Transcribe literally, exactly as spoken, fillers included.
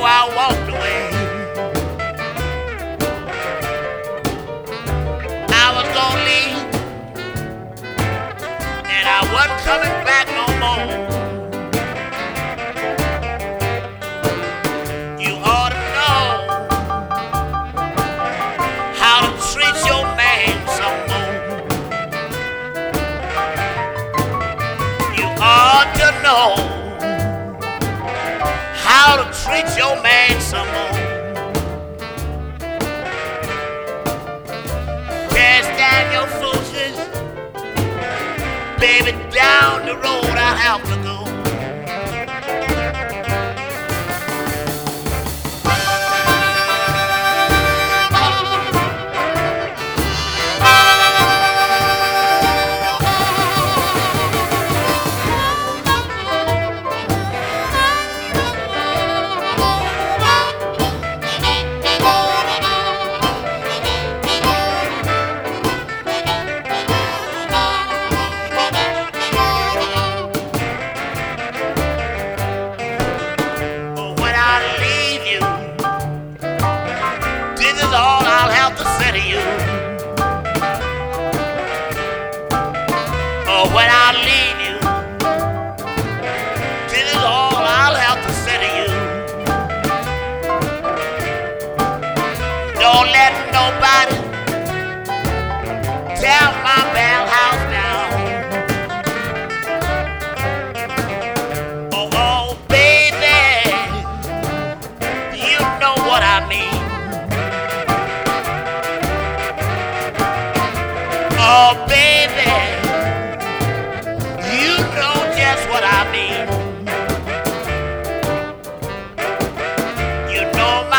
I walked away. I was gonna leave, and I wasn't coming back no more. You ought to know how to treat your man some more. You ought to know how to treat your man some more. Cast down your foolishness, baby, down the road I have to go. All I'll have to say to you. Oh, when I leave you, this is all I'll have to say to you. Don't let nobody tear my bell house down. Oh, oh, baby, you know what I mean. Oh, baby, you know just what I mean. You know my